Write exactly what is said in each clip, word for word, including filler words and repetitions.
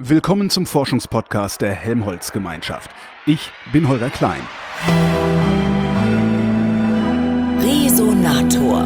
Willkommen zum Forschungspodcast der Helmholtz-Gemeinschaft. Ich bin Holger Klein. Resonator.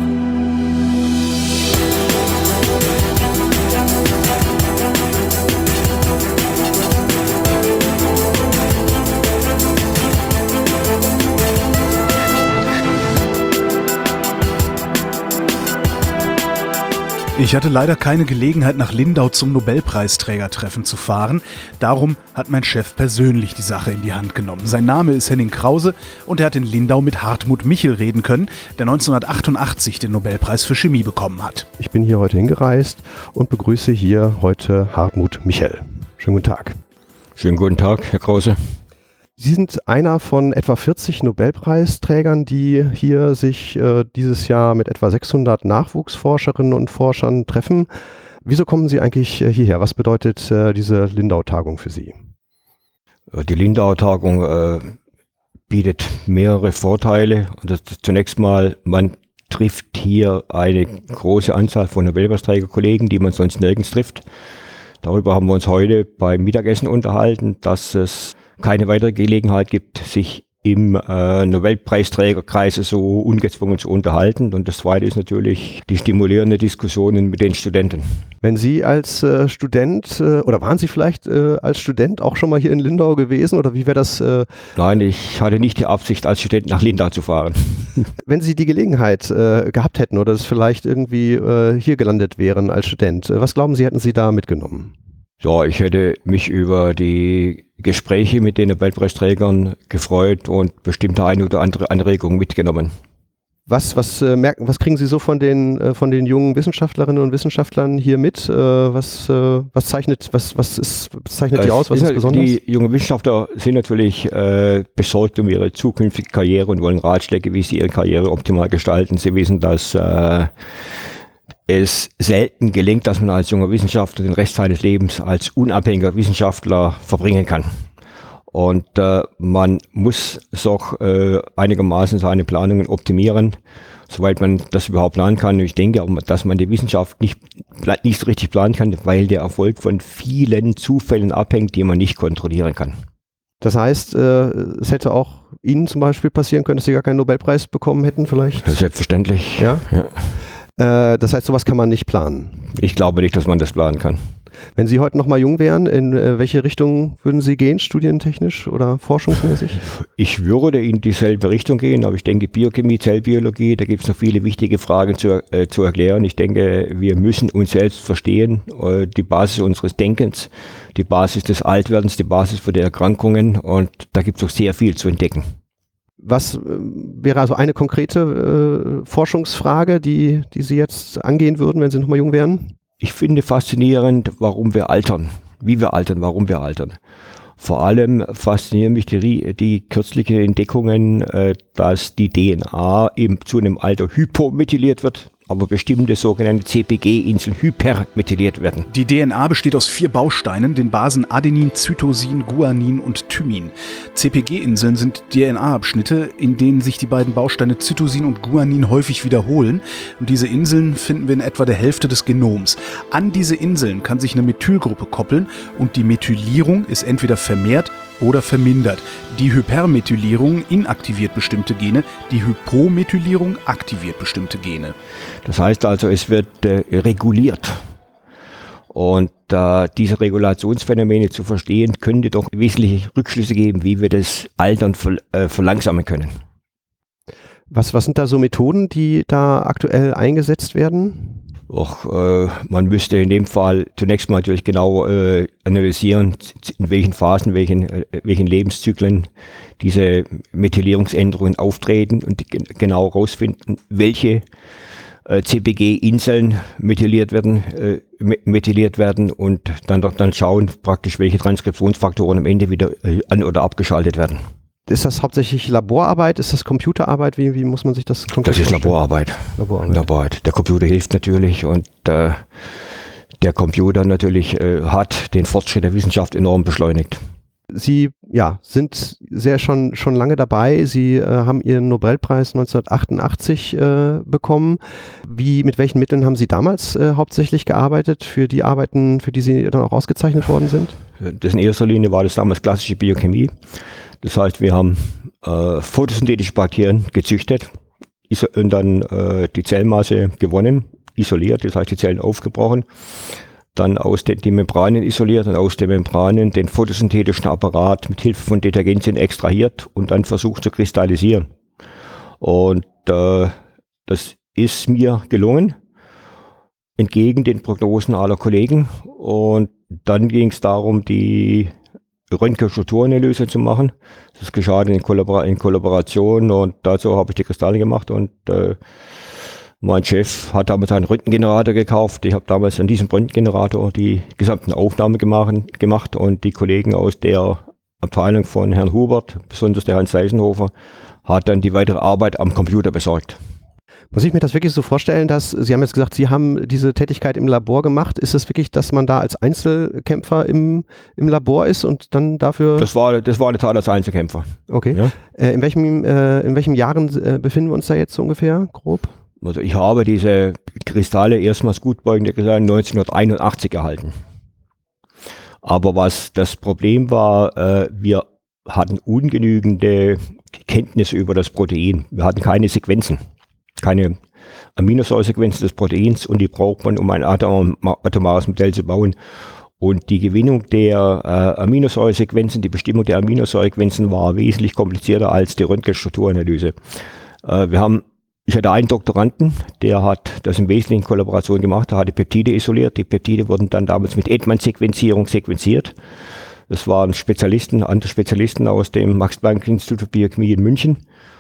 Ich hatte leider keine Gelegenheit, nach Lindau zum Nobelpreisträgertreffen zu fahren. Darum hat mein Chef persönlich die Sache in die Hand genommen. Sein Name ist Henning Krause und er hat in Lindau mit Hartmut Michel reden können, der neunzehnhundertachtundachtzig den Nobelpreis für Chemie bekommen hat. Ich bin hier heute hingereist und begrüße hier heute Hartmut Michel. Schönen guten Tag. Schönen guten Tag, Herr Krause. Sie sind einer von etwa vierzig Nobelpreisträgern, die hier sich äh, dieses Jahr mit etwa sechshundert Nachwuchsforscherinnen und Forschern treffen. Wieso kommen Sie eigentlich äh, hierher? Was bedeutet äh, diese Lindau-Tagung für Sie? Die Lindau-Tagung äh, bietet mehrere Vorteile. Das, zunächst mal, man trifft hier eine große Anzahl von Nobelpreisträgerkollegen, die man sonst nirgends trifft. Darüber haben wir uns heute beim Mittagessen unterhalten, dass es keine weitere Gelegenheit gibt, sich im äh, Nobelpreisträgerkreise so ungezwungen zu unterhalten. Und das Zweite ist natürlich die stimulierende Diskussionen mit den Studenten. Wenn Sie als äh, Student, äh, oder waren Sie vielleicht äh, als Student auch schon mal hier in Lindau gewesen, oder wie wäre das? Äh Nein, ich hatte nicht die Absicht, als Student nach Lindau zu fahren. Wenn Sie die Gelegenheit äh, gehabt hätten oder es vielleicht irgendwie äh, hier gelandet wären als Student, äh, was glauben Sie, hätten Sie da mitgenommen? Ja, ich hätte mich über die Gespräche mit den Nobelpreisträgern gefreut und bestimmte eine oder andere Anregungen mitgenommen. Was, was, äh, merken, was kriegen Sie so von den, äh, von den jungen Wissenschaftlerinnen und Wissenschaftlern hier mit? Äh, was, äh, was zeichnet, was, was ist, was zeichnet die aus? Was ist besonders? Die jungen Wissenschaftler sind natürlich äh, besorgt um ihre zukünftige Karriere und wollen Ratschläge, wie sie ihre Karriere optimal gestalten. Sie wissen, dass äh, es selten gelingt, dass man als junger Wissenschaftler den Rest seines Lebens als unabhängiger Wissenschaftler verbringen kann. Und äh, man muss doch äh, einigermaßen seine Planungen optimieren, soweit man das überhaupt planen kann. Und ich denke auch, dass man die Wissenschaft nicht, nicht so richtig planen kann, weil der Erfolg von vielen Zufällen abhängt, die man nicht kontrollieren kann. Das heißt, äh, es hätte auch Ihnen zum Beispiel passieren können, dass Sie gar keinen Nobelpreis bekommen hätten vielleicht? Selbstverständlich. Ja? Ja. Das heißt, sowas kann man nicht planen? Ich glaube nicht, dass man das planen kann. Wenn Sie heute noch mal jung wären, in welche Richtung würden Sie gehen, studientechnisch oder forschungsmäßig? Ich würde in dieselbe Richtung gehen, aber ich denke Biochemie, Zellbiologie, da gibt es noch viele wichtige Fragen zu, äh, zu erklären. Ich denke, wir müssen uns selbst verstehen, äh, die Basis unseres Denkens, die Basis des Altwerdens, die Basis für die Erkrankungen, und da gibt es noch sehr viel zu entdecken. Was äh, wäre also eine konkrete äh, Forschungsfrage, die, die Sie jetzt angehen würden, wenn Sie noch mal jung wären? Ich finde faszinierend, warum wir altern, wie wir altern, warum wir altern. Vor allem faszinieren mich die, die kürzlichen Entdeckungen, äh, dass die D N A eben zu einem Alter hypomethyliert wird, aber bestimmte sogenannte C P G-Inseln hypermethyliert werden. Die D N A besteht aus vier Bausteinen, den Basen Adenin, Cytosin, Guanin und Thymin. C P G-Inseln sind D N A-Abschnitte, in denen sich die beiden Bausteine Cytosin und Guanin häufig wiederholen. Und diese Inseln finden wir in etwa der Hälfte des Genoms. An diese Inseln kann sich eine Methylgruppe koppeln und die Methylierung ist entweder vermehrt oder vermindert. Die Hypermethylierung inaktiviert bestimmte Gene, die Hypomethylierung aktiviert bestimmte Gene. Das heißt also, es wird äh, reguliert. Und äh, diese Regulationsphänomene zu verstehen, könnte doch wesentliche Rückschlüsse geben, wie wir das Altern ver, äh, verlangsamen können. Was, was sind da so Methoden, die da aktuell eingesetzt werden? Auch, äh, man müsste in dem Fall zunächst mal natürlich genau äh, analysieren, in welchen Phasen, welchen, äh, welchen Lebenszyklen diese Methylierungsänderungen auftreten und die, genau herausfinden, welche äh, C P G-Inseln methyliert werden, äh, methyliert werden und dann doch dann schauen praktisch, welche Transkriptionsfaktoren am Ende wieder äh, an- oder abgeschaltet werden. Ist das hauptsächlich Laborarbeit? Ist das Computerarbeit? Wie, wie muss man sich das konkret Das ist vorstellen? Laborarbeit. Laborarbeit. Laborarbeit. Der Computer hilft natürlich und äh, der Computer natürlich äh, hat den Fortschritt der Wissenschaft enorm beschleunigt. Sie ja, sind sehr schon, schon lange dabei. Sie äh, haben Ihren Nobelpreis neunzehnhundertachtundachtzig äh, bekommen. Wie, mit welchen Mitteln haben Sie damals äh, hauptsächlich gearbeitet für die Arbeiten, für die Sie dann auch ausgezeichnet worden sind? Das in erster Linie war das damals klassische Biochemie. Das heißt, wir haben äh, photosynthetische Bakterien gezüchtet und dann äh, die Zellmasse gewonnen, isoliert, das heißt die Zellen aufgebrochen, dann aus den die Membranen isoliert und aus den Membranen den photosynthetischen Apparat mit Hilfe von Detergenzien extrahiert und dann versucht zu kristallisieren. Und äh, das ist mir gelungen, entgegen den Prognosen aller Kollegen. Und dann ging es darum, die Röntgenstrukturanalyse zu machen. Das geschah in, Kollabor in Kollaboration und dazu habe ich die Kristalle gemacht und äh, mein Chef hat damals einen Röntgengenerator gekauft. Ich habe damals an diesem Röntgengenerator die gesamten Aufnahmen gemacht, gemacht und die Kollegen aus der Abteilung von Herrn Hubert, besonders der Hans Seisenhofer, hat dann die weitere Arbeit am Computer besorgt. Muss ich mir das wirklich so vorstellen, dass Sie haben jetzt gesagt, Sie haben diese Tätigkeit im Labor gemacht. Ist es wirklich, dass man da als Einzelkämpfer im, im Labor ist und dann dafür... Das war, das war eine Tat als Einzelkämpfer. Okay. Ja. Äh, in welchem, äh, in welchen Jahren äh, befinden wir uns da jetzt so ungefähr, grob? Also ich habe diese Kristalle erstmals gutbeugende Kristalle neunzehnhunderteinundachtzig erhalten. Aber was das Problem war, äh, wir hatten ungenügende Kenntnisse über das Protein. Wir hatten keine Sequenzen. Keine Aminosäuresequenzen des Proteins und die braucht man, um ein Atom atomares Modell zu bauen. Und die Gewinnung der äh, Aminosäuresequenzen, die Bestimmung der Aminosäuresequenzen war wesentlich komplizierter als die Röntgenstrukturanalyse. Äh, wir haben, ich hatte einen Doktoranden, der hat das im Wesentlichen in Kollaboration gemacht, der hatte Peptide isoliert. Die Peptide wurden dann damals mit Edman-Sequenzierung sequenziert. Das waren Spezialisten, andere Spezialisten aus dem Max-Planck-Institut für Biochemie in München.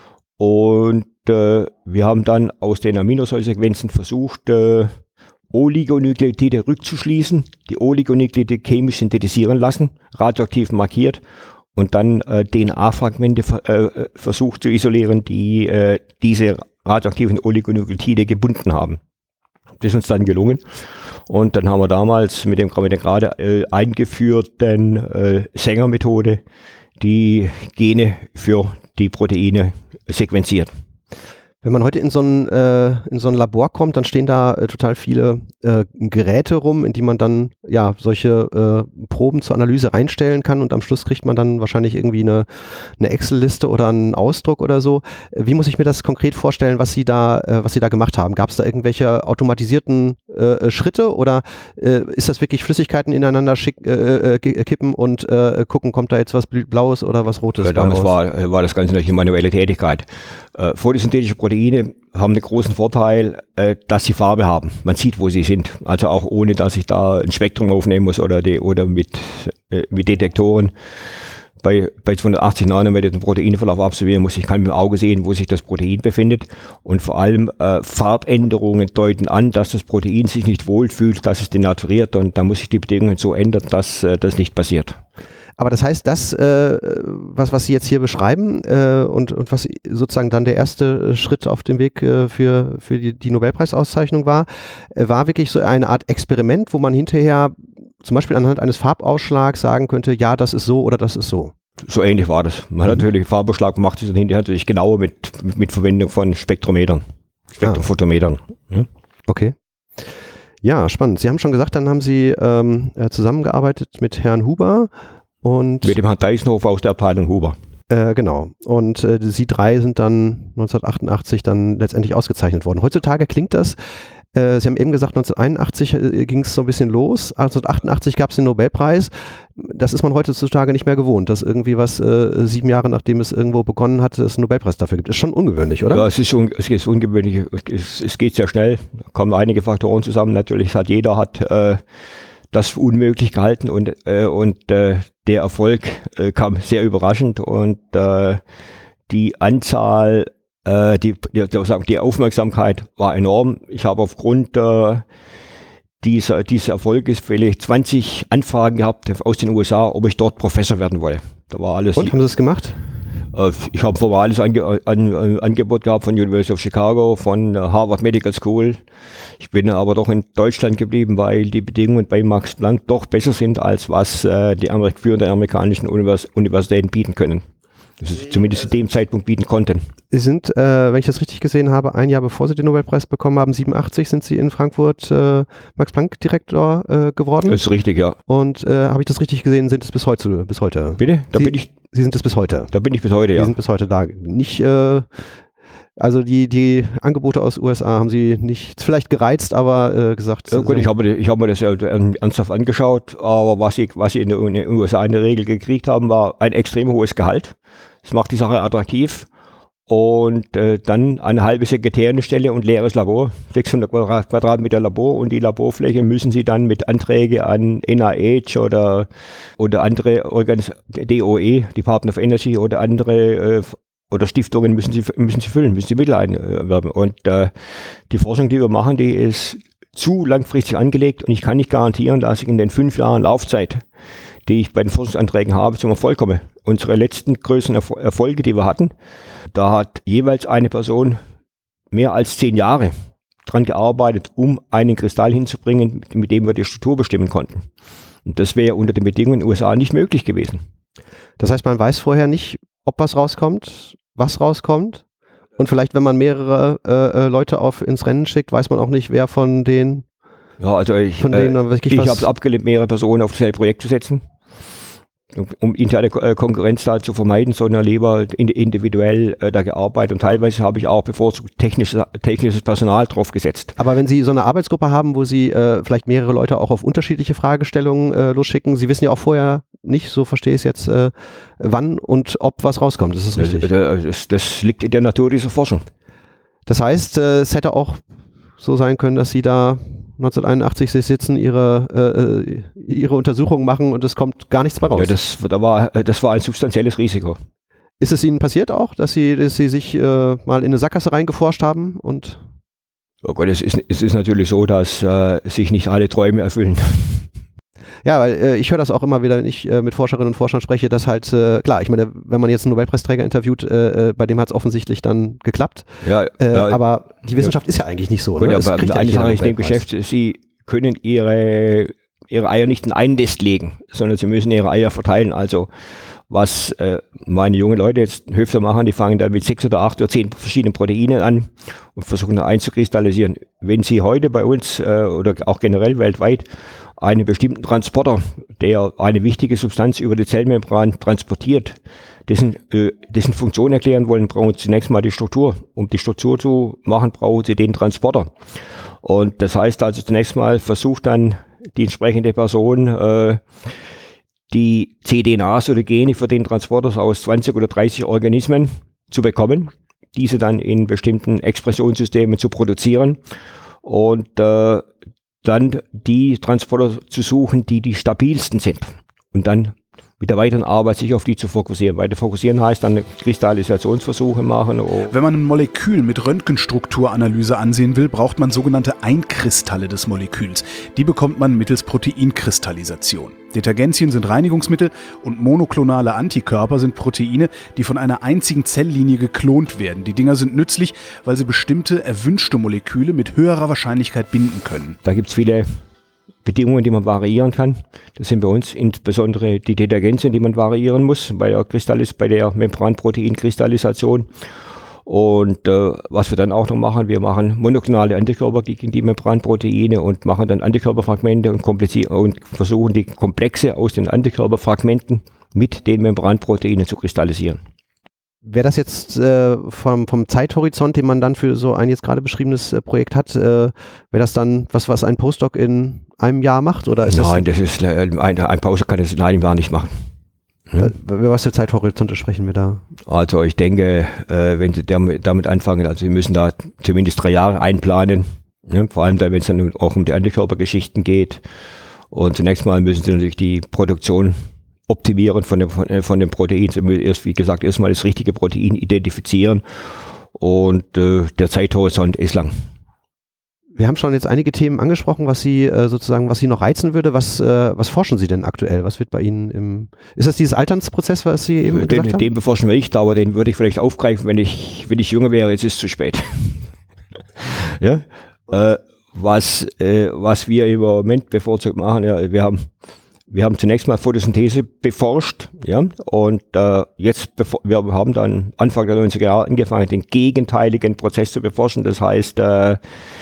Und äh, wir haben dann aus den Aminosäuresequenzen versucht, äh, Oligonukleotide rückzuschließen, die Oligonukleotide chemisch synthetisieren lassen, radioaktiv markiert und dann äh, D N A-Fragmente äh, versucht zu isolieren, die äh, diese radioaktiven Oligonukleotide gebunden haben. Das ist uns dann gelungen. Und dann haben wir damals mit dem mit der gerade äh, eingeführten äh, Sanger-Methode die Gene für die Proteine sequenziert. Wenn man heute in so ein, äh, in so ein Labor kommt, dann stehen da äh, total viele äh, Geräte rum, in die man dann ja solche äh, Proben zur Analyse reinstellen kann und am Schluss kriegt man dann wahrscheinlich irgendwie eine, eine Excel-Liste oder einen Ausdruck oder so. Wie muss ich mir das konkret vorstellen, was Sie da, äh, was Sie da gemacht haben? Gab es da irgendwelche automatisierten äh, Schritte oder äh, ist das wirklich Flüssigkeiten ineinander schick, äh, äh, kippen und äh, gucken, kommt da jetzt was Blaues oder was Rotes? Ja, damals war, war das Ganze natürlich eine manuelle Tätigkeit. Äh, photosynthetische Proteine haben den großen Vorteil, äh, dass sie Farbe haben. Man sieht, wo sie sind. Also auch ohne, dass ich da ein Spektrum aufnehmen muss oder, die, oder mit, äh, mit Detektoren bei, bei zweihundertachtzig Nanometer den Proteinverlauf absolvieren muss. Ich kann mit dem Auge sehen, wo sich das Protein befindet. Und vor allem äh, Farbänderungen deuten an, dass das Protein sich nicht wohlfühlt, dass es denaturiert und da muss sich die Bedingungen so ändern, dass äh, das nicht passiert. Aber das heißt, das, äh, was, was Sie jetzt hier beschreiben äh, und, und was sozusagen dann der erste Schritt auf dem Weg äh, für, für die, die Nobelpreisauszeichnung war, äh, war wirklich so eine Art Experiment, wo man hinterher zum Beispiel anhand eines Farbausschlags sagen könnte, ja, das ist so oder das ist so. So ähnlich war das. Man hat natürlich Farbausschlag gemacht, ist dann hinterher natürlich genauer mit, mit, mit Verwendung von Spektrometern, Spektrofotometern. Ah. Hm? Okay. Ja, spannend. Sie haben schon gesagt, dann haben Sie ähm, zusammengearbeitet mit Herrn Huber. Und mit dem Herrn Deisenhofer aus der Abteilung Huber. Äh, genau. Und äh, Sie drei sind dann neunzehnhundertachtundachtzig dann letztendlich ausgezeichnet worden. Heutzutage klingt das, äh, Sie haben eben gesagt, neunzehnhunderteinundachtzig äh, ging es so ein bisschen los. neunzehnhundertachtundachtzig gab es den Nobelpreis. Das ist man heutzutage nicht mehr gewohnt, dass irgendwie was äh, sieben Jahre nachdem es irgendwo begonnen hat, es einen Nobelpreis dafür gibt. Ist schon ungewöhnlich, oder? Ja, es ist, un es ist ungewöhnlich. Es, es geht sehr schnell. Da kommen einige Faktoren zusammen. Natürlich hat jeder hat äh, das für unmöglich gehalten und, äh, und äh, der Erfolg äh, kam sehr überraschend und äh, die Anzahl, äh, die, die, die Aufmerksamkeit war enorm. Ich habe aufgrund äh, dieser, dieses Erfolges vielleicht zwanzig Anfragen gehabt aus den U S A, ob ich dort Professor werden wolle. Da war alles. Und haben Sie es gemacht? Äh, ich habe ein formales Ange an, an, Angebot gehabt von University of Chicago, von Harvard Medical School. Ich bin aber doch in Deutschland geblieben, weil die Bedingungen bei Max Planck doch besser sind, als was äh, die Amerik führenden amerikanischen Univers Universitäten bieten können. das sie zumindest zu dem Zeitpunkt bieten konnten. Sie sind, äh, wenn ich das richtig gesehen habe, ein Jahr bevor Sie den Nobelpreis bekommen haben, siebenundachtzig, sind Sie in Frankfurt äh, Max-Planck-Direktor äh, geworden. Das ist richtig, ja. Und äh, habe ich das richtig gesehen, sind es bis heute? Bis heute? Bitte? Da Sie, bin ich, Sie sind es bis heute? da bin ich bis heute, Sie ja. sind bis heute da. Nicht, äh, also die, die Angebote aus U S A haben Sie nicht vielleicht gereizt, aber äh, gesagt. Ja, gut, ich habe, ich habe mir das ja ernsthaft angeschaut, aber was sie, was sie in den U S A in der Regel gekriegt haben, war ein extrem hohes Gehalt. Das macht die Sache attraktiv. Und äh, dann eine halbe Sekretärinnenstelle und leeres Labor, sechshundert Quadratmeter Labor, und die Laborfläche müssen sie dann mit Anträgen an N I H oder, oder andere Organisationen, D O E, Department of Energy, oder andere äh, oder Stiftungen müssen sie, müssen sie füllen, müssen sie Mittel einwerben. Und äh, die Forschung, die wir machen, die ist zu langfristig angelegt, und ich kann nicht garantieren, dass ich in den fünf Jahren Laufzeit, die ich bei den Forschungsanträgen habe, zum Erfolg komme. Unsere letzten größeren Erfol- Erfolge, die wir hatten, da hat jeweils eine Person mehr als zehn Jahre dran gearbeitet, um einen Kristall hinzubringen, mit dem wir die Struktur bestimmen konnten. Und das wäre unter den Bedingungen in den U S A nicht möglich gewesen. Das heißt, man weiß vorher nicht, ob was rauskommt, was rauskommt. Und vielleicht, wenn man mehrere äh, Leute auf ins Rennen schickt, weiß man auch nicht, wer von den Ja, also ich, von denen dann äh, wirklich ich was- habe es abgelehnt, mehrere Personen auf dasselbe Projekt zu setzen, um, um interne Ko- äh, Konkurrenz da zu vermeiden, sondern lieber in, individuell äh, da gearbeitet, und teilweise habe ich auch bevorzugt technisches, technisches Personal drauf gesetzt. Aber wenn Sie so eine Arbeitsgruppe haben, wo Sie äh, vielleicht mehrere Leute auch auf unterschiedliche Fragestellungen äh, losschicken, Sie wissen ja auch vorher nicht, so verstehe ich es jetzt, äh, wann und ob was rauskommt. Das ist richtig. Das, das, das liegt in der Natur dieser Forschung. Das heißt, äh, es hätte auch so sein können, dass Sie da neunzehnhunderteinundachtzig sich sitzen, ihre, äh, ihre Untersuchungen machen und es kommt gar nichts bei raus. Ja, das, da war, das war ein substanzielles Risiko. Ist es Ihnen passiert auch, dass Sie, dass Sie sich äh, mal in eine Sackgasse reingeforscht haben? Und Oh Gott, es ist, es ist natürlich so, dass äh, sich nicht alle Träume erfüllen. ja, weil äh, ich höre das auch immer wieder, wenn ich äh, mit Forscherinnen und Forschern spreche, dass halt, äh, klar, ich meine, wenn man jetzt einen Nobelpreisträger interviewt, äh, äh, bei dem hat es offensichtlich dann geklappt. Ja, Äh, ja, aber die Wissenschaft ist ja eigentlich nicht so. gut, Ne? Es aber kriegt ja eine nicht jeder Sache ist in dem Nobelpreis. Geschäft, Sie können Ihre, Ihre Eier nicht in ein Nest legen, sondern Sie müssen Ihre Eier verteilen. Also was äh, meine jungen Leute jetzt Höfler machen, die fangen dann mit sechs oder acht oder zehn verschiedenen Proteinen an und versuchen einzukristallisieren. Wenn Sie heute bei uns äh, oder auch generell weltweit einen bestimmten Transporter, der eine wichtige Substanz über die Zellmembran transportiert, dessen, äh, dessen Funktion erklären wollen, brauchen Sie zunächst mal die Struktur. Um die Struktur zu machen, brauchen Sie den Transporter. Und das heißt also zunächst mal, versucht dann die entsprechende Person äh, die C D N As oder Gene für den Transporter aus zwanzig oder dreißig Organismen zu bekommen, diese dann in bestimmten Expressionssystemen zu produzieren und äh, dann die Transporter zu suchen, die die stabilsten sind, und dann mit der weiteren Arbeit sich auf die zu fokussieren. Weiter fokussieren heißt dann Kristallisationsversuche machen. Wenn man ein Molekül mit Röntgenstrukturanalyse ansehen will, braucht man sogenannte Einkristalle des Moleküls. Die bekommt man mittels Proteinkristallisation. Detergenzien sind Reinigungsmittel und monoklonale Antikörper sind Proteine, die von einer einzigen Zelllinie geklont werden. Die Dinger sind nützlich, weil sie bestimmte erwünschte Moleküle mit höherer Wahrscheinlichkeit binden können. Da gibt es viele Bedingungen, die man variieren kann. Das sind bei uns insbesondere die Detergenzien, die man variieren muss bei der, Kristallis, bei der Membranproteinkristallisation. Und äh, was wir dann auch noch machen, wir machen monoklonale Antikörper gegen die Membranproteine und machen dann Antikörperfragmente und, und versuchen die Komplexe aus den Antikörperfragmenten mit den Membranproteinen zu kristallisieren. Wäre das jetzt äh, vom, vom Zeithorizont, den man dann für so ein jetzt gerade beschriebenes äh, Projekt hat, äh, wäre das dann was, was ein Postdoc in einem Jahr macht? Oder ist Nein, das, das ist äh, ein, ein Pause kann das in einem Jahr nicht machen. äh, über was für Zeithorizonte sprechen wir da? Also ich denke, äh, wenn Sie damit, damit anfangen, also Sie müssen da zumindest drei Jahre einplanen, ne? Vor allem dann, wenn es dann auch um die Antikörpergeschichten geht. Und zunächst mal müssen Sie natürlich die Produktion optimieren von dem, von, von dem Protein. Sie müssen erst, wie gesagt, erstmal das richtige Protein identifizieren, und äh, der Zeithorizont ist lang. Wir haben schon jetzt einige Themen angesprochen, was Sie äh, sozusagen, was Sie noch reizen würde. Was, äh, was forschen Sie denn aktuell? Was wird bei Ihnen im, ist das dieses Alternsprozess, was Sie eben Den, gesagt haben? den beforschen wir nicht, aber den würde ich vielleicht aufgreifen, wenn ich, wenn ich jünger wäre. Jetzt ist es zu spät. Ja, äh, was, äh, was wir im Moment bevorzugt machen, ja, wir haben Wir haben zunächst mal Photosynthese beforscht, ja, und äh, jetzt, wir haben dann Anfang der neunziger Jahre angefangen, den gegenteiligen Prozess zu beforschen. Das heißt, äh,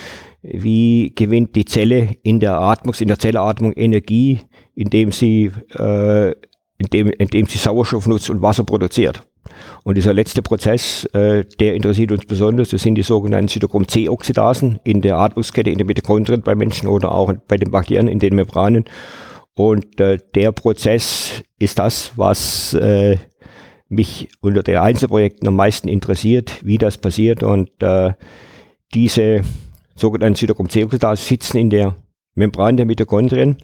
wie gewinnt die Zelle in der Atmung, in der Zellatmung Energie, indem sie, äh, indem, indem sie Sauerstoff nutzt und Wasser produziert. Und dieser letzte Prozess, äh, der interessiert uns besonders, das sind die sogenannten Cytochrom-C-Oxidasen in der Atmungskette, in den Mitochondrien bei Menschen oder auch bei den Bakterien in den Membranen. Und äh, der Prozess ist das, was äh, mich unter den Einzelprojekten am meisten interessiert, wie das passiert. Und äh, diese sogenannten Cytochrom-C-Oxidasen sitzen in der Membran der Mitochondrien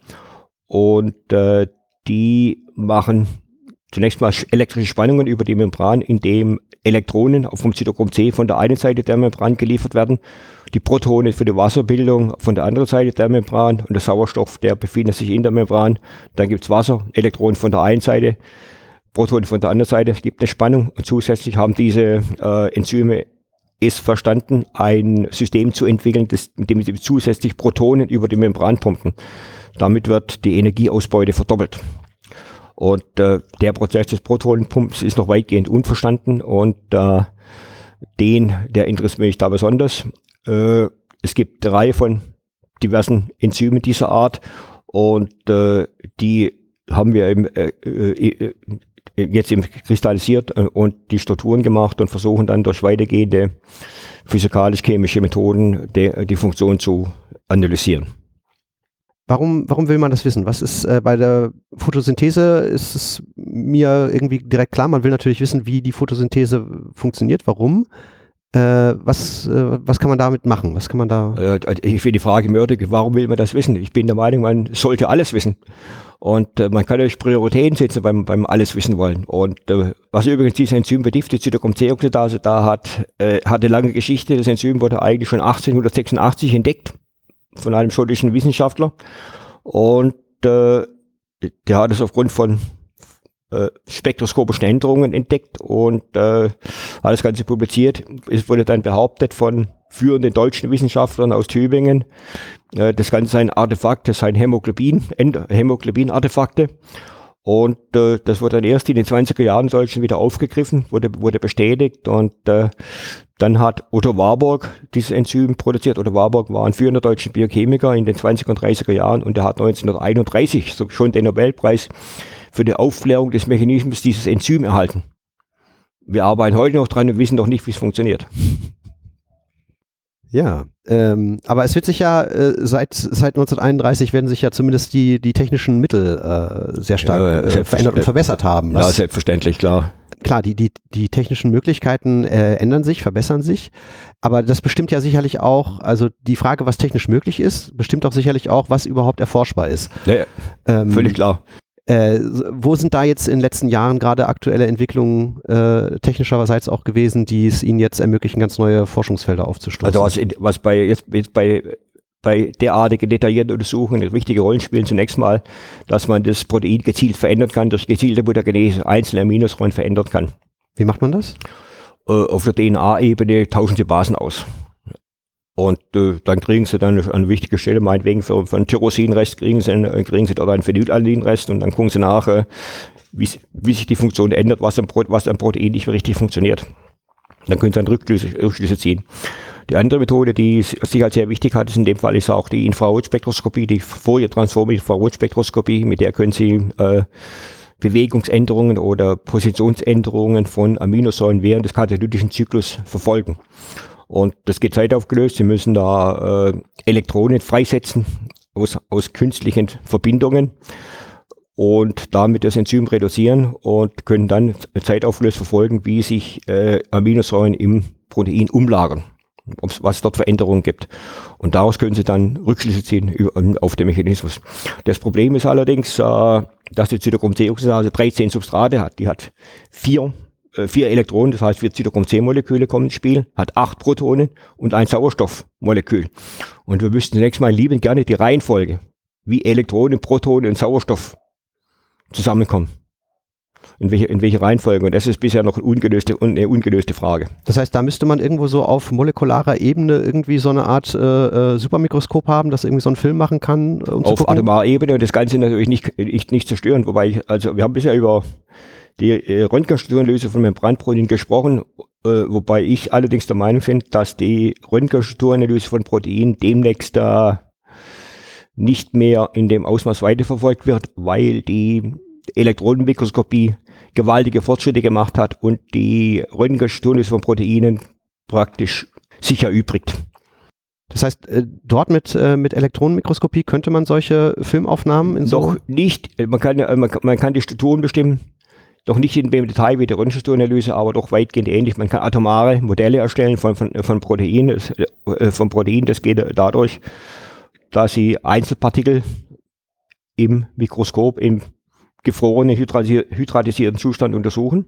und äh, die machen zunächst mal elektrische Spannungen über die Membran, indem Elektronen vom Cytochrom-C von der einen Seite der Membran geliefert werden, die Protone für die Wasserbildung von der anderen Seite der Membran und der Sauerstoff, der befindet sich in der Membran. Dann gibt es Wasser, Elektronen von der einen Seite, Protonen von der anderen Seite, es gibt eine Spannung und zusätzlich haben diese äh, Enzyme es verstanden, ein System zu entwickeln, das, in dem sie zusätzlich Protonen über die Membran pumpen. Damit wird die Energieausbeute verdoppelt. Und äh, der Prozess des Protonenpumps ist noch weitgehend unverstanden und äh, den, der interessiert mich da besonders. Äh, es gibt eine Reihe von diversen Enzymen dieser Art und äh, die haben wir im, äh, äh, jetzt eben kristallisiert und die Strukturen gemacht und versuchen dann durch weitergehende physikalisch-chemische Methoden de, die Funktion zu analysieren. Warum, warum will man das wissen? Was ist äh, bei der Photosynthese, ist es mir irgendwie direkt klar, man will natürlich wissen, wie die Photosynthese funktioniert, warum. Äh, was, äh, was kann man damit machen? Was kann man da? Äh, ich finde die Frage mördig, warum will man das wissen? Ich bin der Meinung, man sollte alles wissen. Und äh, man kann natürlich Prioritäten setzen beim, beim alles wissen wollen. Und äh, was übrigens dieses Enzym betrifft, die Cytochrom-C-Oxidase, da hat, äh, hat eine lange Geschichte. Das Enzym wurde eigentlich schon achtzehnhundertsechsundachtzig entdeckt von einem schottischen Wissenschaftler. Und äh, der hat es aufgrund von äh, spektroskopischen Änderungen entdeckt und äh, hat das Ganze publiziert. Es wurde dann behauptet von führenden deutschen Wissenschaftlern aus Tübingen, äh, das Ganze sei ein Artefakt, das seien Hämoglobin, Hämoglobin-Artefakte. Und äh, das wurde dann erst in den zwanziger Jahren solchen wieder aufgegriffen, wurde, wurde bestätigt und äh, dann hat Otto Warburg dieses Enzym produziert. Otto Warburg war ein führender deutscher Biochemiker in den zwanziger und dreißiger Jahren und er hat neunzehnhunderteinunddreißig so schon den Nobelpreis für die Aufklärung des Mechanismus dieses Enzym erhalten. Wir arbeiten heute noch dran und wissen noch nicht, wie es funktioniert. Ja, ähm, aber es wird sich ja äh, seit, seit neunzehnhunderteinunddreißig werden sich ja zumindest die, die technischen Mittel äh, sehr stark ja, äh, verändert und verbessert haben. Ja, selbstverständlich, klar. Klar, die, die, die technischen Möglichkeiten äh, ändern sich, verbessern sich, aber das bestimmt ja sicherlich auch, also die Frage, was technisch möglich ist, bestimmt auch sicherlich auch, was überhaupt erforschbar ist. Ja, ja. Ähm, völlig klar. Äh, wo sind da jetzt in den letzten Jahren gerade aktuelle Entwicklungen äh, technischerseits auch gewesen, die es Ihnen jetzt ermöglichen, ganz neue Forschungsfelder aufzustoßen? Also was, was bei jetzt, jetzt bei bei derartigen detaillierten Untersuchungen eine wichtige Rolle spielen zunächst mal, dass man das Protein gezielt verändern kann, durch gezielte Mutagenese einzelne Aminosäuren verändern kann. Wie macht man das? Äh, auf der D N A-Ebene tauschen sie Basen aus. Und äh, dann kriegen sie dann an wichtiger Stelle, meinetwegen für, für einen Tyrosinrest, kriegen sie, einen, kriegen sie dort einen Phenylalanинrest und dann gucken sie nach, äh, wie, wie sich die Funktion ändert, was am, was am Protein nicht mehr richtig funktioniert. Dann können sie dann Rückschlüsse, Rückschlüsse ziehen. Die andere Methode, die sich als sehr wichtig hat, ist in dem Fall ist auch die Infrarotspektroskopie, die Fourier-Transform-Infrarotspektroskopie, mit der können Sie äh, Bewegungsänderungen oder Positionsänderungen von Aminosäuren während des katalytischen Zyklus verfolgen. Und das geht zeitaufgelöst. Sie müssen da äh, Elektronen freisetzen aus, aus künstlichen Verbindungen und damit das Enzym reduzieren und können dann zeitaufgelöst verfolgen, wie sich äh, Aminosäuren im Protein umlagern, was es dort Veränderungen gibt. Und daraus können Sie dann Rückschlüsse ziehen über, auf den Mechanismus. Das Problem ist allerdings, äh, dass die Cytochrom-C-Oxidase dreizehn Substrate hat. Die hat vier, äh, vier Elektronen, das heißt vier Cytochrom-C-Moleküle kommen ins Spiel, hat acht Protonen und ein Sauerstoffmolekül. Und wir wüssten zunächst mal liebend gerne die Reihenfolge, wie Elektronen, Protonen und Sauerstoff zusammenkommen. In welche, in welche Reihenfolge? Und das ist bisher noch eine ungelöste, eine ungelöste Frage. Das heißt, da müsste man irgendwo so auf molekularer Ebene irgendwie so eine Art äh, Supermikroskop haben, das irgendwie so einen Film machen kann? Um auf atomarer Ebene und das Ganze natürlich nicht, nicht, nicht zerstören. Wobei, ich, also wir haben bisher über die äh, Röntgenstrukturanalyse von Membranproteinen gesprochen, äh, wobei ich allerdings der Meinung bin, dass die Röntgenstrukturanalyse von Proteinen demnächst da nicht mehr in dem Ausmaß weiterverfolgt wird, weil die Elektronenmikroskopie gewaltige Fortschritte gemacht hat und die Röntgenstrukturanalyse von Proteinen praktisch sich erübrigt. Das heißt, äh, dort mit, äh, mit Elektronenmikroskopie könnte man solche Filmaufnahmen in so... Doch nicht, man kann, man, kann, man kann die Strukturen bestimmen, doch nicht in dem Detail wie die Röntgenstrukturanalyse, aber doch weitgehend ähnlich. Man kann atomare Modelle erstellen von, von, von Proteinen, äh, von Proteinen, das geht dadurch, dass sie Einzelpartikel im Mikroskop im gefrorenen, hydratisierten Zustand untersuchen.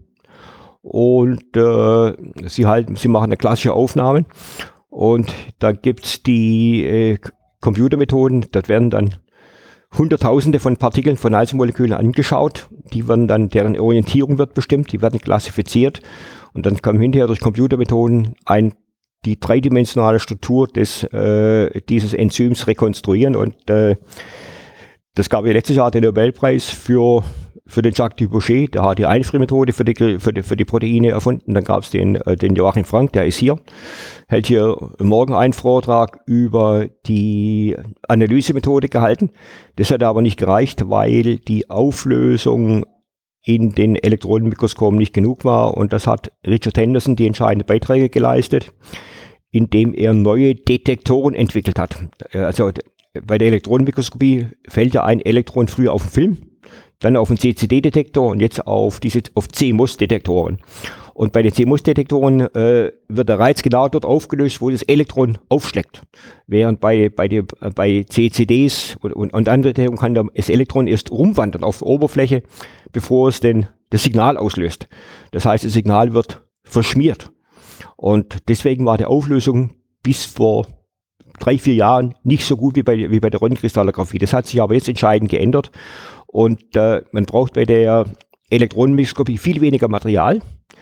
Und äh, sie, halten, sie machen eine klassische Aufnahme. Und da gibt es die äh, Computermethoden, dort werden dann Hunderttausende von Partikeln von Einzelmolekülen angeschaut. Die werden dann, deren Orientierung wird bestimmt, die werden klassifiziert. Und dann kann hinterher durch Computermethoden ein die dreidimensionale Struktur des, äh, dieses Enzyms rekonstruieren. Und äh, das gab ja letztes Jahr den Nobelpreis für, für den Jacques Dubochet, der hat die Einfriermethode für die, für die, für die Proteine erfunden. Dann gab es den, äh, den Joachim Frank, der ist hier, hält hier morgen einen Vortrag über die Analysemethode gehalten. Das hat aber nicht gereicht, weil die Auflösung in den Elektronenmikroskopen nicht genug war. Und das hat Richard Henderson die entscheidenden Beiträge geleistet, indem er neue Detektoren entwickelt hat. Also bei der Elektronenmikroskopie fällt ja ein Elektron früher auf den Film, dann auf den C C D-Detektor und jetzt auf diese auf C M O S-Detektoren. Und bei den C M O S-Detektoren äh, wird der Reiz genau dort aufgelöst, wo das Elektron aufschlägt. Während bei, bei, die, bei C C Ds und, und, und anderen Detektoren kann das Elektron erst rumwandern auf der Oberfläche, bevor es denn das Signal auslöst. Das heißt, das Signal wird verschmiert. Und deswegen war die Auflösung bis vor drei, vier Jahren nicht so gut wie bei, wie bei der Röntgenkristallographie. Das hat sich aber jetzt entscheidend geändert. Und äh, man braucht bei der Elektronenmikroskopie viel weniger Material.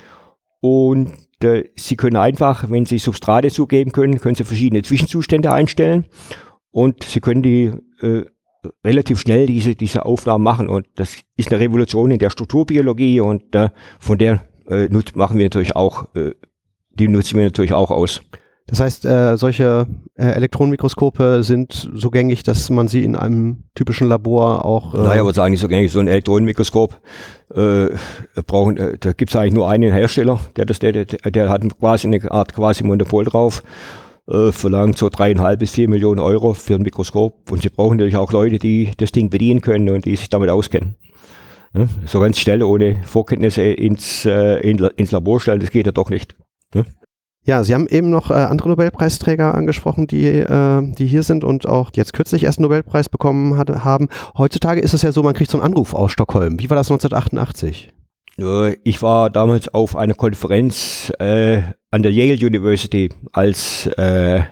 Und äh, Sie können einfach, wenn Sie Substrate zugeben können, können Sie verschiedene Zwischenzustände einstellen. Und Sie können die äh, relativ schnell diese, diese Aufnahmen machen. Und das ist eine Revolution in der Strukturbiologie. Und äh, von der äh, nut- machen wir natürlich auch äh, die nutzen wir natürlich auch aus. Das heißt, äh, solche äh, Elektronenmikroskope sind so gängig, dass man sie in einem typischen Labor auch... Äh naja, ich würde sagen, so gängig, so ein Elektronenmikroskop äh, brauchen, äh, da gibt es eigentlich nur einen Hersteller, der das, der, der, der hat quasi eine Art quasi Monopol drauf, äh, verlangt so dreieinhalb bis vier Millionen Euro für ein Mikroskop. Und sie brauchen natürlich auch Leute, die das Ding bedienen können und die sich damit auskennen. Ja, so ganz schnell ohne Vorkenntnisse ins, äh, in, ins Labor stellen, das geht ja doch nicht. Ja, ja, Sie haben eben noch äh, andere Nobelpreisträger angesprochen, die, äh, die hier sind und auch jetzt kürzlich erst einen Nobelpreis bekommen hat, haben. Heutzutage ist es ja so, man kriegt so einen Anruf aus Stockholm. Wie war das neunzehnhundertachtundachtzig? Ich war damals auf einer Konferenz äh, an der Yale University, als äh,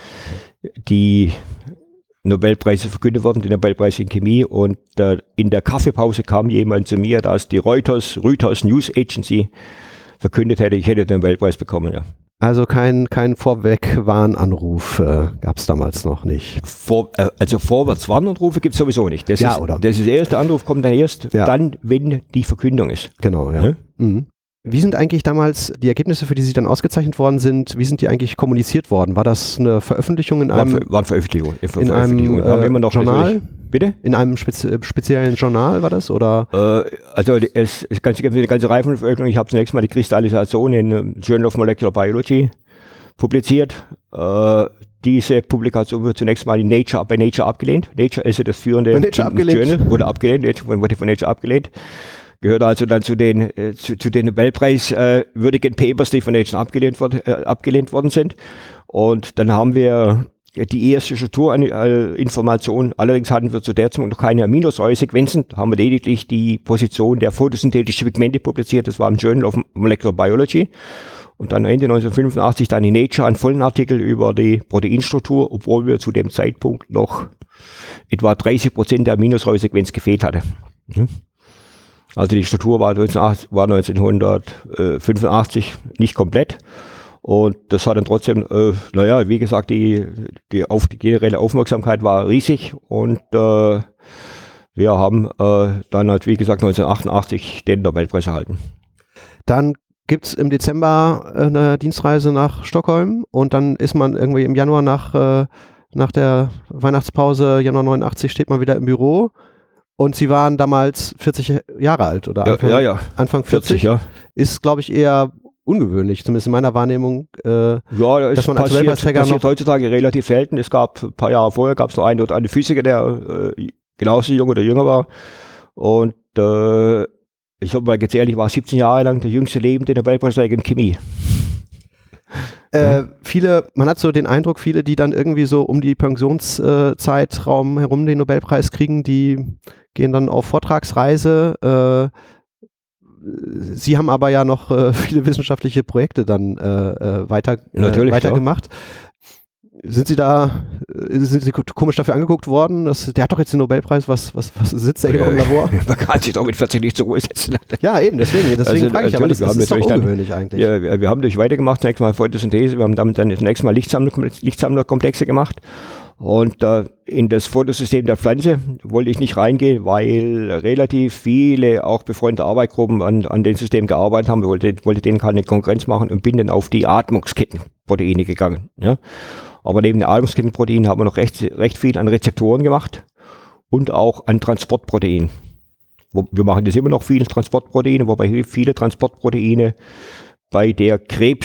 die Nobelpreise verkündet wurden, die Nobelpreis in Chemie, und äh, in der Kaffeepause kam jemand zu mir, dass die Reuters, Reuters News Agency verkündet hätte, ich hätte den Nobelpreis bekommen. Ja. Also kein, kein Vorwegwarnanruf äh, gab es damals noch nicht. Vor, äh, also Vorwärtswarnanrufe gibt es sowieso nicht. Das, ja, ist, oder? das ist der erste Anruf, kommt dann erst ja. dann, wenn die Verkündung ist. Genau, ja. ja? Mhm. Wie sind eigentlich damals die Ergebnisse, für die Sie dann ausgezeichnet worden sind, wie sind die eigentlich kommuniziert worden? War das eine Veröffentlichung in einem... War, war Veröffentlichung. In Veröffentlichung. einem äh, immer noch Journal? Bitte? In einem spezi speziellen Journal war das, oder? Äh, also es, es gibt eine ganze Reihe von Veröffentlichungen. Ich habe zunächst mal die Kristallisation in Journal of Molecular Biology publiziert. Äh, diese Publikation wird zunächst mal in Nature, bei Nature abgelehnt. Nature ist ja das führende Nature abgelehnt. Journal, wurde abgelehnt, Nature, wurde von Nature abgelehnt. Gehört also dann zu den, äh, zu, zu den Nobelpreiswürdigen äh, Papers, die von Nature abgelehnt, wurde, äh, abgelehnt worden sind. Und dann haben wir die erste Strukturinformation, allerdings hatten wir zu der Zeit noch keine Aminosäuresequenzen, da haben wir lediglich die Position der photosynthetischen Pigmente publiziert, das war im Journal of Molecular Biology. Und dann Ende neunzehnhundertfünfundachtzig dann in Nature einen vollen Artikel über die Proteinstruktur, obwohl wir zu dem Zeitpunkt noch etwa dreißig Prozent der Aminosäuresequenz gefehlt hatte. Also die Struktur war, war neunzehnhundertfünfundachtzig nicht komplett. Und das hat dann trotzdem, äh, naja, wie gesagt, die, die, auf, die generelle Aufmerksamkeit war riesig. Und äh, wir haben äh, dann halt, wie gesagt, neunzehnhundertachtundachtzig den Nobelpreis erhalten. Dann gibt es im Dezember eine Dienstreise nach Stockholm und dann ist man irgendwie im Januar nach, äh, nach der Weihnachtspause, Januar neunundachtzig, steht man wieder im Büro. Und Sie waren damals vierzig Jahre alt, oder? Anfang, ja, ja, ja. Anfang vierzig, vierzig, ja. Ist, glaube ich, eher ungewöhnlich, zumindest in meiner Wahrnehmung. Äh, ja, es dass man als passiert, Nobelpreisträger passiert noch heutzutage relativ selten. Es gab ein paar Jahre vorher, gab es noch einen oder einen Physiker, der äh, genauso jung oder jünger war. Und äh, ich habe mal gezählt, ich war siebzehn Jahre lang der jüngste lebende Nobelpreisträger in Chemie. Äh, ja. Viele, man hat so den Eindruck, viele, die dann irgendwie so um die Pensionszeitraum herum den Nobelpreis kriegen, die gehen dann auf Vortragsreise. Äh, Sie haben aber ja noch äh, viele wissenschaftliche Projekte dann äh, weiter, äh, weitergemacht. Sind Sie da, sind Sie komisch dafür angeguckt worden? Das, der hat doch jetzt den Nobelpreis, was, was, was sitzt der hier im Labor? Man kann sich doch mit vierzig nicht zur Ruhe setzen. Ja, eben, deswegen, deswegen also, frage ich, aber das, das ist doch ungewöhnlich dann, eigentlich. Ja, wir, wir haben durch weitergemacht, zunächst mal Photosynthese, wir haben damit dann zunächst mal Lichtsammler, Lichtsammlerkomplexe gemacht. Und äh, in das Fotosystem der Pflanze wollte ich nicht reingehen, weil relativ viele, auch befreundete Arbeitsgruppen an, an dem System gearbeitet haben. Ich wollte, wollte denen keine Konkurrenz machen und bin dann auf die Atmungskettenproteine gegangen. Ja. Aber neben den Atmungskettenproteinen haben wir noch recht, recht viel an Rezeptoren gemacht und auch an Transportproteinen. Wir machen das immer noch viele Transportproteine, wobei viele Transportproteine bei der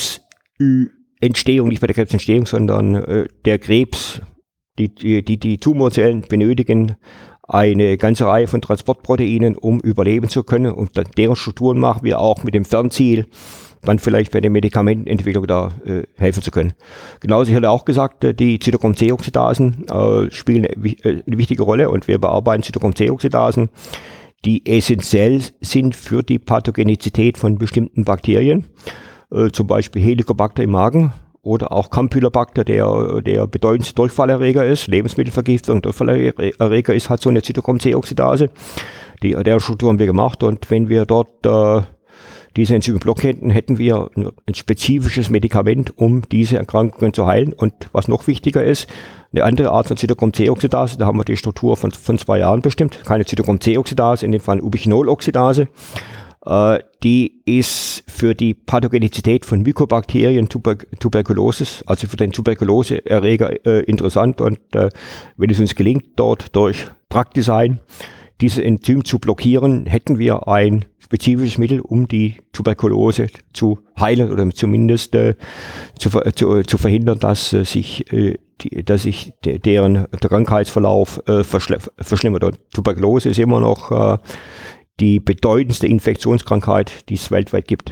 Krebsentstehung, nicht bei der Krebsentstehung, sondern äh, der Krebs, die, die, die, die Tumorzellen benötigen eine ganze Reihe von Transportproteinen, um überleben zu können. Und deren Strukturen machen wir auch mit dem Fernziel, dann vielleicht bei der Medikamentenentwicklung da äh, helfen zu können. Genauso, ich hatte auch gesagt, äh, die Zytochrom-C-Oxidasen äh, spielen eine, äh, eine wichtige Rolle und wir bearbeiten Zytochrom-C-Oxidasen, die essentiell sind für die Pathogenizität von bestimmten Bakterien, äh, zum Beispiel Helicobacter im Magen oder auch Campylobacter, der der bedeutendste Durchfallerreger ist, Lebensmittelvergiftung, Durchfallerreger ist, hat so eine Zytochrom-C-Oxidase. Die, der Struktur haben wir gemacht und wenn wir dort äh, diese Enzymblock hätten, hätten wir ein spezifisches Medikament, um diese Erkrankungen zu heilen. Und was noch wichtiger ist, eine andere Art von Zytochrom-C-Oxidase, da haben wir die Struktur von, von zwei Jahren bestimmt, keine Zytochrom-C-Oxidase, in dem Fall Ubichinol-Oxidase. Äh, die ist für die Pathogenizität von Mykobakterien, Tuber Tuberkulosis, also für den Tuberkuloseerreger äh, interessant. Und äh, wenn es uns gelingt, dort durch Drugdesign dieses Enzym zu blockieren, hätten wir ein spezifisches Mittel, um die Tuberkulose zu heilen oder zumindest äh, zu, zu, zu verhindern, dass äh, sich, äh, die, dass sich de, deren der Krankheitsverlauf äh, verschl verschlimmert. Und Tuberkulose ist immer noch äh, die bedeutendste Infektionskrankheit, die es weltweit gibt.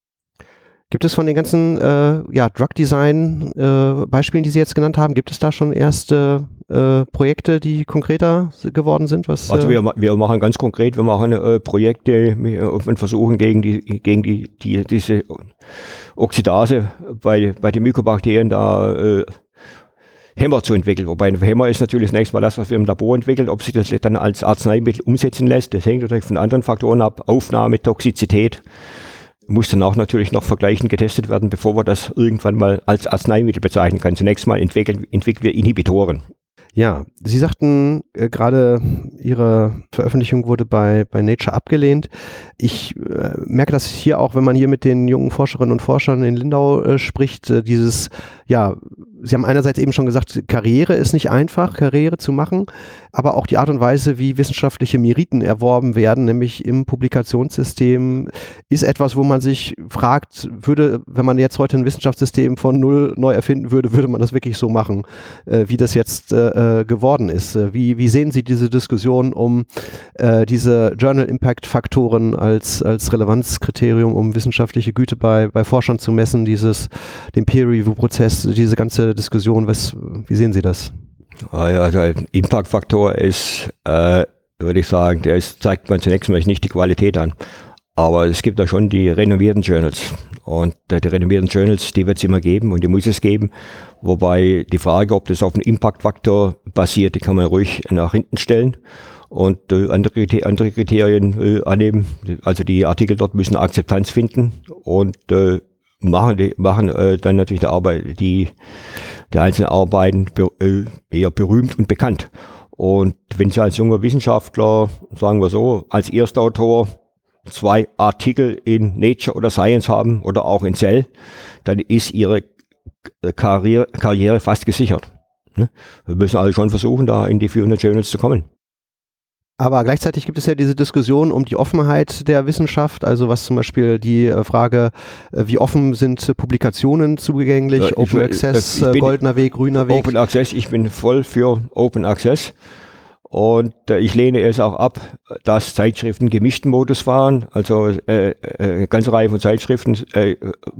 Gibt es von den ganzen äh, ja, Drug-Design-Beispielen, äh, die Sie jetzt genannt haben, gibt es da schon erste äh, Projekte, die konkreter geworden sind? Was, also äh wir, wir machen ganz konkret, wir machen äh, Projekte und versuchen gegen die gegen die, die diese Oxidase bei bei den Mykobakterien da äh, Hämmer zu entwickeln. Wobei ein Hämmer ist natürlich zunächst mal das, was wir im Labor entwickeln. Ob sich das dann als Arzneimittel umsetzen lässt, das hängt natürlich von anderen Faktoren ab. Aufnahme, Toxizität. Muss dann auch natürlich noch vergleichend getestet werden, bevor wir das irgendwann mal als Arzneimittel bezeichnen können. Zunächst mal entwickeln, entwickeln wir Inhibitoren. Ja, Sie sagten äh, gerade, Ihre Veröffentlichung wurde bei, bei Nature abgelehnt. Ich äh, merke das hier auch, wenn man hier mit den jungen Forscherinnen und Forschern in Lindau äh, spricht, äh, dieses, ja, Sie haben einerseits eben schon gesagt, Karriere ist nicht einfach, Karriere zu machen, aber auch die Art und Weise, wie wissenschaftliche Meriten erworben werden, nämlich im Publikationssystem, ist etwas, wo man sich fragt, würde, wenn man jetzt heute ein Wissenschaftssystem von null neu erfinden würde, würde man das wirklich so machen, äh, wie das jetzt äh, geworden ist. Wie, wie sehen Sie diese Diskussion um äh, diese Journal-Impact-Faktoren als, als Relevanzkriterium, um wissenschaftliche Güte bei, bei Forschern zu messen, dieses, den Peer-Review-Prozess, diese ganze Diskussion, was, wie sehen Sie das? Also ein Impact-Faktor ist, äh, würde ich sagen, der ist, zeigt man zunächst mal nicht die Qualität an. Aber es gibt da schon die renommierten Journals. Und äh, die renommierten Journals, die wird es immer geben und die muss es geben. Wobei die Frage, ob das auf einen Impact-Faktor basiert, die kann man ruhig nach hinten stellen. und äh, andere, andere Kriterien äh, annehmen. Also die Artikel dort müssen Akzeptanz finden und äh, machen, die, machen äh, dann natürlich die Arbeit, die, die einzelnen Arbeiten be, äh, eher berühmt und bekannt. Und wenn Sie als junger Wissenschaftler, sagen wir so, als Erstautor zwei Artikel in Nature oder Science haben oder auch in Cell, dann ist Ihre Karriere, Karriere fast gesichert. Wir müssen also schon versuchen, da in die führenden Journals zu kommen. Aber gleichzeitig gibt es ja diese Diskussion um die Offenheit der Wissenschaft, also was zum Beispiel die Frage, wie offen sind Publikationen zugänglich, ja, Open ich, Access, ich goldener Weg, grüner Weg. Open Access, ich bin voll für Open Access und äh, ich lehne es auch ab, dass Zeitschriften gemischten Modus fahren, also äh, äh, eine ganze Reihe von Zeitschriften äh,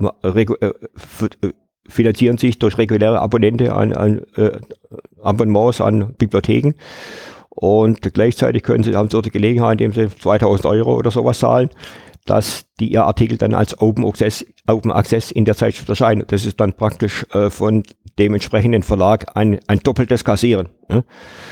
äh, finanzieren sich durch reguläre Abonnente an, an äh, Abonnements an Bibliotheken. Und gleichzeitig können Sie, haben Sie dort die Gelegenheit, indem Sie zweitausend Euro oder sowas zahlen, dass die Ihr Artikel dann als Open Access, Open Access in der Zeitschrift erscheinen. Das ist dann praktisch äh, von dem entsprechenden Verlag ein, ein doppeltes Kassieren. Ne?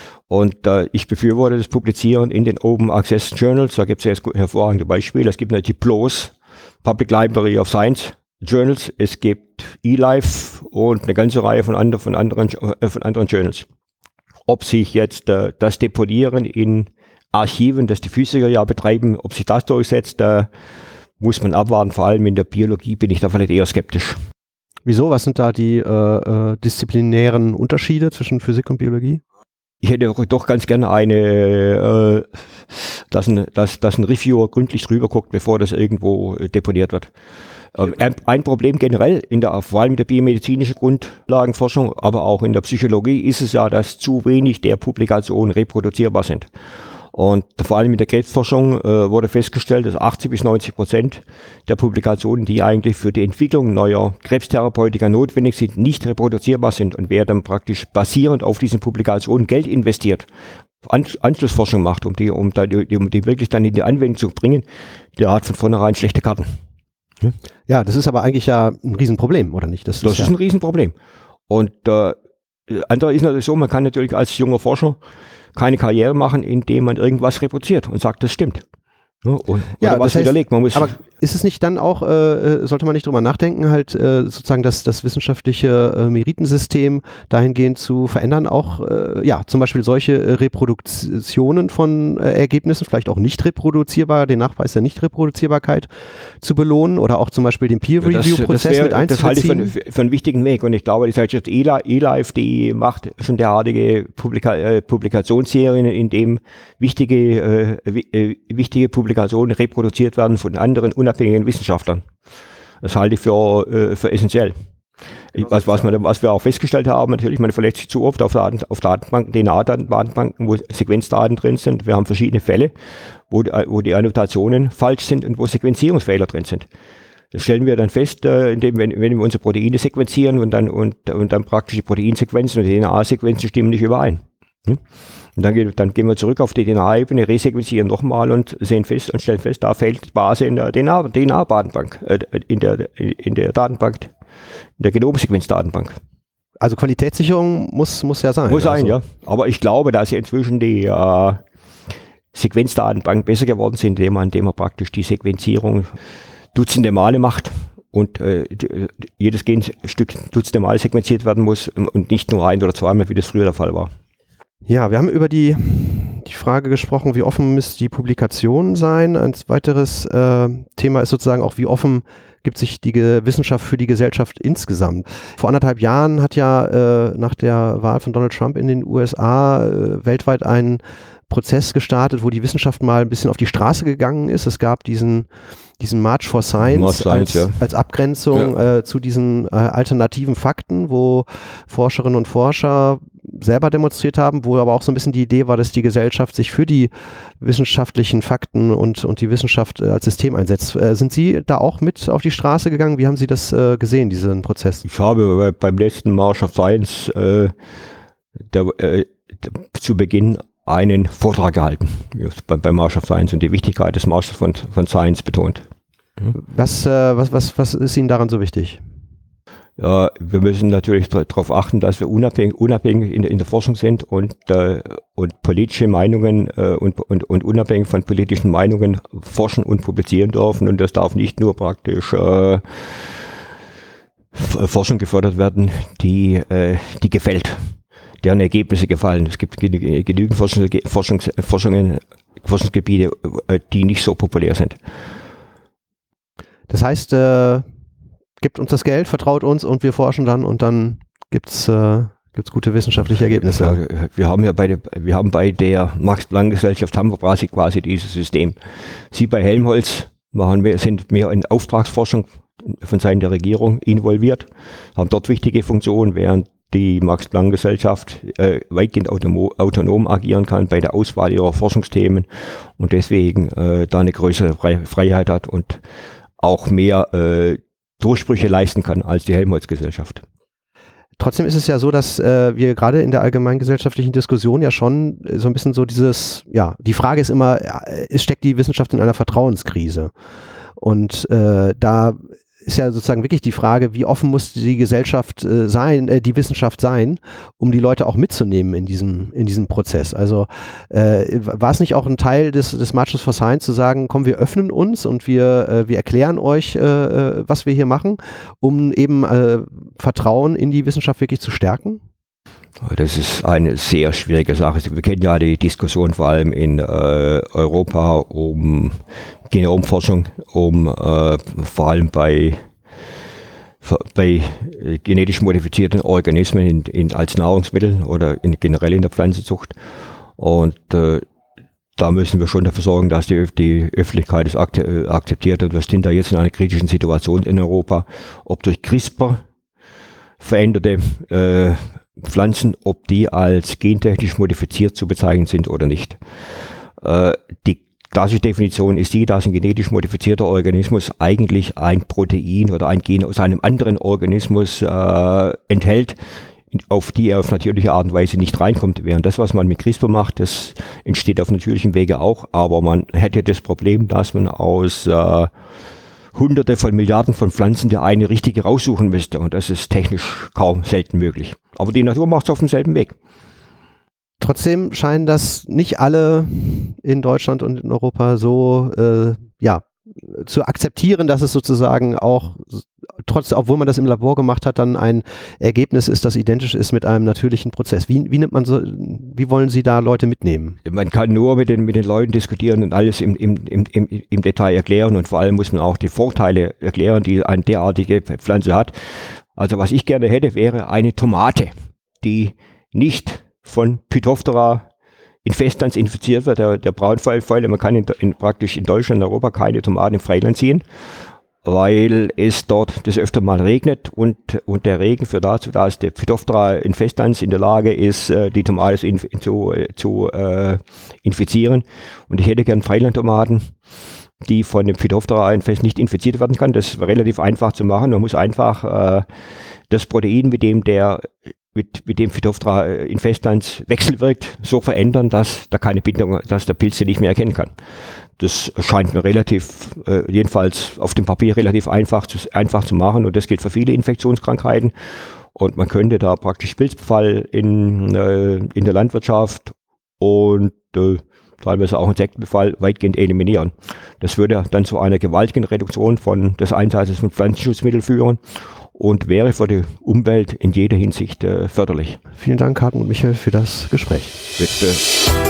Und äh, ich befürworte das Publizieren in den Open Access Journals. Da gibt es jetzt hervorragende Beispiele. Es gibt natürlich die P L O S, Public Library of Science Journals. Es gibt eLife und eine ganze Reihe von, andre, von, anderen, äh, von anderen Journals. Ob sich jetzt äh, das Deponieren in Archiven, das die Physiker ja betreiben, ob sich das durchsetzt, äh, muss man abwarten. Vor allem in der Biologie bin ich da vielleicht eher skeptisch. Wieso? Was sind da die äh, äh, disziplinären Unterschiede zwischen Physik und Biologie? Ich hätte doch ganz gerne eine, äh, dass, ein, dass, dass ein Reviewer gründlich drüber guckt, bevor das irgendwo äh, deponiert wird. Ähm, ein Problem generell, in der, vor allem in der biomedizinischen Grundlagenforschung, aber auch in der Psychologie, ist es ja, dass zu wenig der Publikationen reproduzierbar sind. Und vor allem in der Krebsforschung äh, wurde festgestellt, dass achtzig bis neunzig Prozent der Publikationen, die eigentlich für die Entwicklung neuer Krebstherapeutika notwendig sind, nicht reproduzierbar sind. Und wer dann praktisch basierend auf diesen Publikationen Geld investiert, An Anschlussforschung macht, um die, um, die, um die wirklich dann in die Anwendung zu bringen, der hat von vornherein schlechte Karten. Hm? Ja, das ist aber eigentlich ja ein Riesenproblem, oder nicht? Das, das ist, ist ja ein Riesenproblem. Und äh, andere ist natürlich so, man kann natürlich als junger Forscher keine Karriere machen, indem man irgendwas reproduziert und sagt, das stimmt. Ja, und, ja, was das heißt, widerlegt. Man muss aber ist es nicht dann auch, äh, sollte man nicht drüber nachdenken, halt äh, sozusagen das, das wissenschaftliche äh, Meritensystem dahingehend zu verändern, auch äh, ja zum Beispiel solche äh, Reproduktionen von äh, Ergebnissen, vielleicht auch nicht reproduzierbar, den Nachweis der Nichtreproduzierbarkeit zu belohnen oder auch zum Beispiel den Peer-Review-Prozess mit einzubeziehen? Das halte ich für, für einen wichtigen Weg und ich glaube, die Zeitschrift eLife, die macht schon derartige Publika äh, Publikationsserien, in dem wichtige, äh, äh, wichtige Publikationen Publikationen reproduziert werden von anderen unabhängigen Wissenschaftlern. Das halte ich für, äh, für essentiell. Ich, was, was, man, was wir auch festgestellt haben, natürlich, man verlässt sich zu oft auf, Daten, auf Datenbanken, D N A-Datenbanken, wo Sequenzdaten drin sind. Wir haben verschiedene Fälle, wo, wo die Annotationen falsch sind und wo Sequenzierungsfehler drin sind. Das stellen wir dann fest, äh, indem, wenn, wenn wir unsere Proteine sequenzieren und dann, und, und dann praktisch die Proteinsequenzen und die D N A-Sequenzen stimmen nicht überein. Hm? Und dann, geht, dann gehen wir zurück auf die D N A-Ebene, resequenzieren nochmal und sehen fest und stellen fest, da fehlt die Base in der D N A-Datenbank, äh, in, der, in der Datenbank, in der Genomsequenzdatenbank. Also Qualitätssicherung muss, muss ja sein. Muss sein, also. ja. Aber ich glaube, dass inzwischen die äh, Sequenzdatenbanken besser geworden sind, indem man, indem man praktisch die Sequenzierung dutzende Male macht und äh, jedes Genstück dutzende Male sequenziert werden muss und nicht nur ein oder zweimal, wie das früher der Fall war. Ja, wir haben über die, die Frage gesprochen, wie offen müsste die Publikation sein. Ein weiteres äh, Thema ist sozusagen auch, wie offen gibt sich die Ge- Wissenschaft für die Gesellschaft insgesamt. Vor anderthalb Jahren hat ja äh, nach der Wahl von Donald Trump in den U S A äh, weltweit ein Prozess gestartet, wo die Wissenschaft mal ein bisschen auf die Straße gegangen ist. Es gab diesen diesen March for Science, March Science als, ja. als Abgrenzung ja. äh, zu diesen äh, alternativen Fakten, wo Forscherinnen und Forscher selber demonstriert haben, wo aber auch so ein bisschen die Idee war, dass die Gesellschaft sich für die wissenschaftlichen Fakten und, und die Wissenschaft äh, als System einsetzt. Äh, sind Sie da auch mit auf die Straße gegangen? Wie haben Sie das äh, gesehen, diesen Prozess? Ich habe beim letzten March of Science äh, der, äh, zu Beginn einen Vortrag gehalten beim bei March of Science und die Wichtigkeit des Marches von, von Science betont. Was, äh, was, was, was ist Ihnen daran so wichtig? Ja, wir müssen natürlich darauf achten, dass wir unabhängig, unabhängig in, in der Forschung sind und, äh, und politische Meinungen äh, und, und, und unabhängig von politischen Meinungen forschen und publizieren dürfen. Und das darf nicht nur praktisch äh, Forschung gefördert werden, die, äh, die gefällt, deren Ergebnisse gefallen. Es gibt genügend Forschungs, Forschungs, Forschungen, Forschungsgebiete, äh, die nicht so populär sind. Das heißt, äh gibt uns das Geld, vertraut uns und wir forschen dann und dann gibt's äh, gibt's gute wissenschaftliche Ergebnisse. Ja, wir haben ja bei der, wir haben bei der Max-Planck-Gesellschaft haben wir quasi, quasi dieses System. Sie bei Helmholtz machen wir, sind mehr in Auftragsforschung von Seiten der Regierung involviert, haben dort wichtige Funktionen, während die Max-Planck-Gesellschaft äh, weitgehend autonom, autonom agieren kann bei der Auswahl ihrer Forschungsthemen und deswegen äh, da eine größere Freiheit hat und auch mehr äh, Durchbrüche leisten kann als die Helmholtz-Gesellschaft. Trotzdem ist es ja so, dass äh, wir gerade in der allgemeingesellschaftlichen Diskussion ja schon so ein bisschen so dieses, ja, die Frage ist immer, ja, steckt die Wissenschaft in einer Vertrauenskrise? Und äh, da ist ja sozusagen wirklich die Frage, wie offen muss die Gesellschaft äh, sein, äh, die Wissenschaft sein, um die Leute auch mitzunehmen in diesem, in diesem Prozess. Also äh, war es nicht auch ein Teil des, des Marches for Science zu sagen, komm, wir öffnen uns und wir, äh, wir erklären euch, äh, was wir hier machen, um eben äh, Vertrauen in die Wissenschaft wirklich zu stärken? Das ist eine sehr schwierige Sache. Wir kennen ja die Diskussion vor allem in äh, Europa um Genomforschung, um äh, vor allem bei, bei genetisch modifizierten Organismen in, in, als Nahrungsmittel oder in, generell in der Pflanzenzucht. Und äh, da müssen wir schon dafür sorgen, dass die, die Öffentlichkeit es akzeptiert. Und wir sind da jetzt in einer kritischen Situation in Europa, ob durch CRISPR veränderte äh, Pflanzen, ob die als gentechnisch modifiziert zu bezeichnen sind oder nicht. Äh, die klassische Definition ist die, dass ein genetisch modifizierter Organismus eigentlich ein Protein oder ein Gen aus einem anderen Organismus äh, enthält, auf die er auf natürliche Art und Weise nicht reinkommt. Während das, was man mit CRISPR macht, das entsteht auf natürlichem Wege auch, aber man hätte das Problem, dass man aus äh, Hunderte von Milliarden von Pflanzen der eine richtige raussuchen müsste und das ist technisch kaum selten möglich. Aber die Natur macht es auf demselben Weg. Trotzdem scheinen das nicht alle in Deutschland und in Europa so äh, ja, zu akzeptieren, dass es sozusagen auch, trotz, obwohl man das im Labor gemacht hat, dann ein Ergebnis ist, das identisch ist mit einem natürlichen Prozess. Wie, wie nimmt man so, wie wollen Sie da Leute mitnehmen? Man kann nur mit den, mit den Leuten diskutieren und alles im, im, im, im, im Detail erklären und vor allem muss man auch die Vorteile erklären, die eine derartige Pflanze hat. Also was ich gerne hätte, wäre eine Tomate, die nicht von Phytophthora Infestans infiziert wird, der, der Braunfäule. Man kann in, in, praktisch in Deutschland und Europa keine Tomaten im Freiland ziehen, weil es dort des öfter mal regnet und, und der Regen führt dazu, dass der Phytophthora infestans in der Lage ist, die Tomate in, in, zu, zu äh, infizieren. Und ich hätte gern Freilandtomaten, die von dem Phytophthora infest nicht infiziert werden kann. Das ist relativ einfach zu machen. Man muss einfach äh, das Protein, mit dem der mit, mit dem Phytophthora infestans wechselwirkt, so verändern, dass da keine Bindung, dass der Pilz sie nicht mehr erkennen kann. Das scheint mir relativ, äh, jedenfalls auf dem Papier relativ einfach zu, einfach zu machen und das gilt für viele Infektionskrankheiten. Und man könnte da praktisch Pilzbefall in, äh, in der Landwirtschaft und äh, teilweise auch Insektenbefall weitgehend eliminieren. Das würde dann zu einer gewaltigen Reduktion von des Einsatzes von Pflanzenschutzmitteln führen und wäre für die Umwelt in jeder Hinsicht äh, förderlich. Vielen Dank, Hartmut Michel, für das Gespräch. Bitte.